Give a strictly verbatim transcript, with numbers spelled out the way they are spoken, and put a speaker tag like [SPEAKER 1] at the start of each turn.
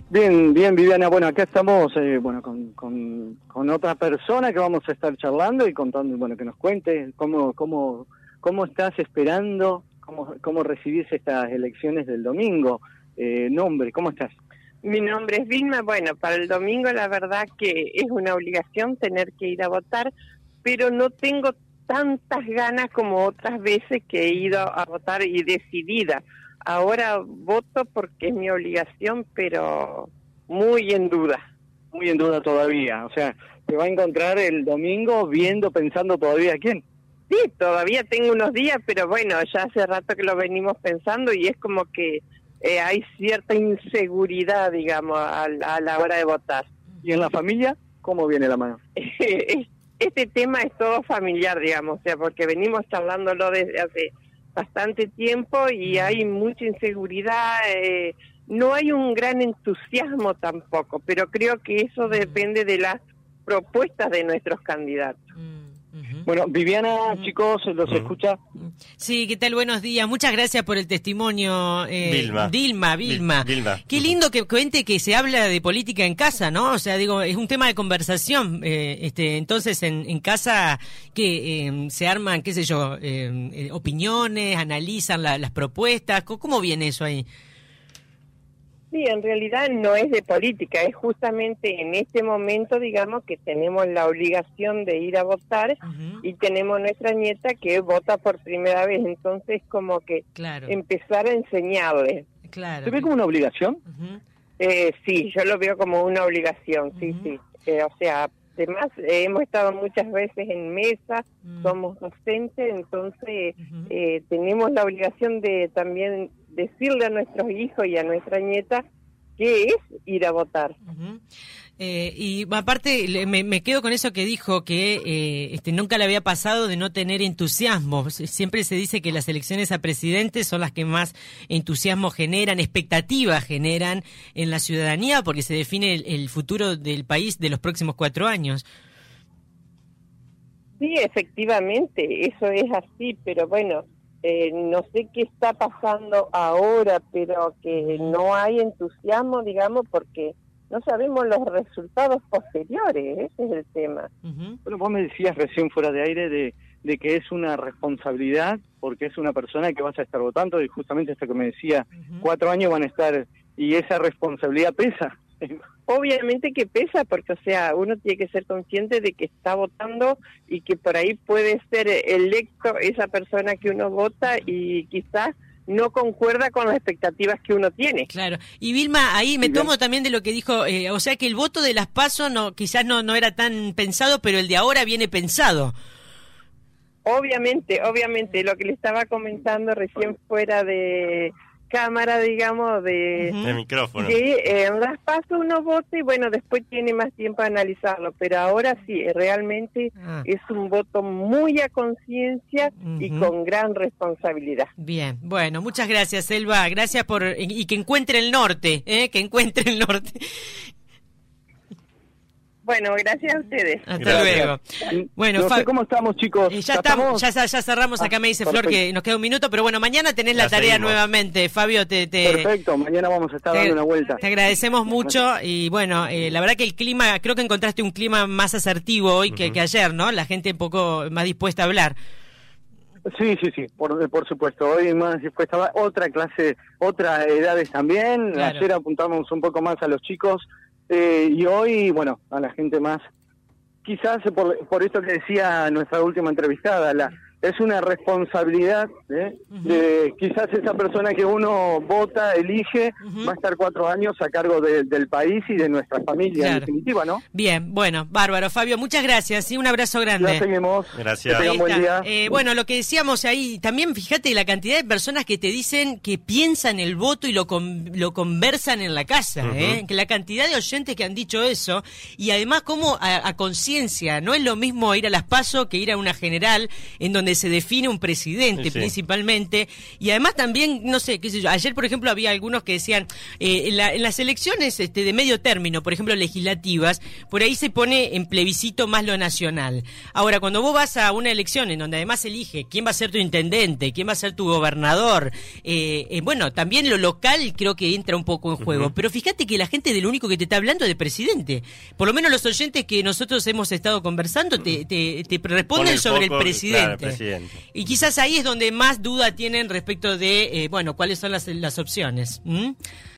[SPEAKER 1] Bien, bien, Viviana. Bueno, acá estamos eh, bueno, con, con, con otra persona que vamos a estar charlando y contando, bueno, que nos cuente cómo, cómo, cómo estás esperando, cómo, cómo recibís estas elecciones del domingo. Eh, nombre, ¿cómo estás?
[SPEAKER 2] Mi nombre es Vilma. Bueno, para el domingo la verdad que es una obligación tener que ir a votar, pero no tengo tantas ganas como otras veces que he ido a votar y decidida. Ahora voto porque es mi obligación, pero muy en duda.
[SPEAKER 1] Muy en duda todavía, o sea, te va a encontrar el domingo viendo, pensando todavía a quién.
[SPEAKER 2] Sí, todavía tengo unos días, pero bueno, ya hace rato que lo venimos pensando y es como que eh, hay cierta inseguridad, digamos, a, a la hora de votar.
[SPEAKER 1] ¿Y en la familia cómo viene la mano?
[SPEAKER 2] Este tema es todo familiar, digamos, o sea, porque venimos charlándolo desde hace bastante tiempo y hay mucha inseguridad, eh, no hay un gran entusiasmo tampoco, pero creo que eso depende de las propuestas de nuestros candidatos.
[SPEAKER 1] Bueno, Viviana, uh-huh. chicos, los uh-huh. escucha.
[SPEAKER 3] Sí, ¿qué tal? Buenos días. Muchas gracias por el testimonio. Eh,
[SPEAKER 4] Vilma.
[SPEAKER 3] Vilma, Vilma.
[SPEAKER 4] Vil- Vilma.
[SPEAKER 3] Qué lindo que cuente que se habla de política en casa, ¿no? O sea, digo, es un tema de conversación. Eh, este, entonces, en, en casa, que eh, se arman, qué sé yo, eh, eh, opiniones, analizan la, las propuestas. ¿Cómo viene eso ahí?
[SPEAKER 2] Sí, en realidad no es de política, es justamente en este momento, digamos, que tenemos la obligación de ir a votar uh-huh. y tenemos nuestra nieta que vota por primera vez, entonces como que
[SPEAKER 3] claro.
[SPEAKER 2] empezar a enseñarle.
[SPEAKER 3] Claro.
[SPEAKER 1] ¿Se ve como una obligación?
[SPEAKER 2] Uh-huh. Eh, sí, yo lo veo como una obligación, sí, uh-huh. sí. Eh, o sea, además eh, hemos estado muchas veces en mesa, uh-huh. somos docentes, entonces uh-huh. eh, tenemos la obligación de también decirle a nuestros hijos y a nuestra nieta qué es ir a votar.
[SPEAKER 3] Uh-huh. Eh, y aparte me, me quedo con eso que dijo, que eh, este, nunca le había pasado de no tener entusiasmo. Siempre se dice que las elecciones a presidente son las que más entusiasmo generan, expectativas generan en la ciudadanía, porque se define el, el futuro del país de los próximos cuatro años.
[SPEAKER 2] Sí, efectivamente, eso es así, pero bueno, Eh, no sé qué está pasando ahora, pero que no hay entusiasmo, digamos, porque no sabemos los resultados posteriores, ese es el tema.
[SPEAKER 1] Uh-huh. Bueno, vos me decías recién fuera de aire de, de que es una responsabilidad, porque es una persona que vas a estar votando, y justamente esto que me decía, uh-huh. cuatro años van a estar, y esa responsabilidad pesa.
[SPEAKER 2] Obviamente que pesa, porque o sea, uno tiene que ser consciente de que está votando y que por ahí puede ser electo esa persona que uno vota y quizás no concuerda con las expectativas que uno tiene.
[SPEAKER 3] Claro. Y Vilma, ahí me tomo también de lo que dijo, eh, o sea que el voto de las PASO no, quizás no, no era tan pensado, pero el de ahora viene pensado.
[SPEAKER 2] Obviamente, obviamente, lo que le estaba comentando recién fuera de cámara, digamos, de,
[SPEAKER 4] uh-huh. de micrófono.
[SPEAKER 2] Que en las PASO uno vota y bueno, después tiene más tiempo a analizarlo, pero ahora sí, realmente ah. es un voto muy a conciencia uh-huh. y con gran responsabilidad.
[SPEAKER 3] Bien, bueno, muchas gracias, Selva, gracias por, y que encuentre el norte, ¿eh? que encuentre el norte.
[SPEAKER 2] Bueno, gracias a ustedes.
[SPEAKER 3] Hasta
[SPEAKER 1] gracias.
[SPEAKER 3] luego. Bueno,
[SPEAKER 1] no
[SPEAKER 3] Fa-
[SPEAKER 1] sé cómo estamos, chicos.
[SPEAKER 3] Eh, ya, ¿Ya estamos, ya, ya cerramos. Acá me dice ah, Flor perfecto. Que nos queda un minuto, pero bueno, mañana tenés la, la tarea seguimos. Nuevamente, Fabio. Te, te,
[SPEAKER 1] perfecto, mañana vamos a estar
[SPEAKER 3] te,
[SPEAKER 1] dando una vuelta.
[SPEAKER 3] Te agradecemos mucho y bueno, eh, la verdad que el clima, creo que encontraste un clima más asertivo hoy uh-huh. que, que ayer, ¿no? La gente un poco más dispuesta a hablar.
[SPEAKER 1] Sí, sí, sí, por, por supuesto. Hoy más dispuesta a hablar. Otra clase, otras edades también. Claro. Ayer apuntamos un poco más a los chicos eh, y hoy, bueno, a la gente más. Quizás por, por esto que decía nuestra última entrevistada, la, es una responsabilidad ¿eh? uh-huh. de quizás esa persona que uno vota, elige, uh-huh. va a estar cuatro años a cargo de, del país y de nuestra familia, claro. en definitiva, ¿no?
[SPEAKER 3] Bien, bueno, bárbaro. Fabio, muchas gracias y un abrazo grande.
[SPEAKER 1] Ya seguimos.
[SPEAKER 4] Gracias.
[SPEAKER 1] Que tengan buen día.
[SPEAKER 3] Eh, bueno, lo que decíamos ahí, también fíjate la cantidad de personas que te dicen que piensan el voto y lo con, lo conversan en la casa, uh-huh. ¿eh? Que la cantidad de oyentes que han dicho eso, y además como a, a conciencia, no es lo mismo ir a las PASO que ir a una general en donde se define un presidente, sí, principalmente, y además también, no sé, qué sé yo, ayer por ejemplo había algunos que decían, eh, en, la, en las elecciones este, de medio término, por ejemplo legislativas, por ahí se pone en plebiscito más lo nacional. Ahora, cuando vos vas a una elección en donde además elige quién va a ser tu intendente, quién va a ser tu gobernador, eh, eh, bueno, también lo local creo que entra un poco en juego, uh-huh. Pero fíjate que la gente de lo único que te está hablando es de presidente. Por lo menos los oyentes que nosotros hemos estado conversando te, te, te responden el sobre foco, el, presidente. Claro, el presidente. Y quizás ahí es donde más duda tienen respecto de, eh, bueno, cuáles son las, las opciones. ¿Mm?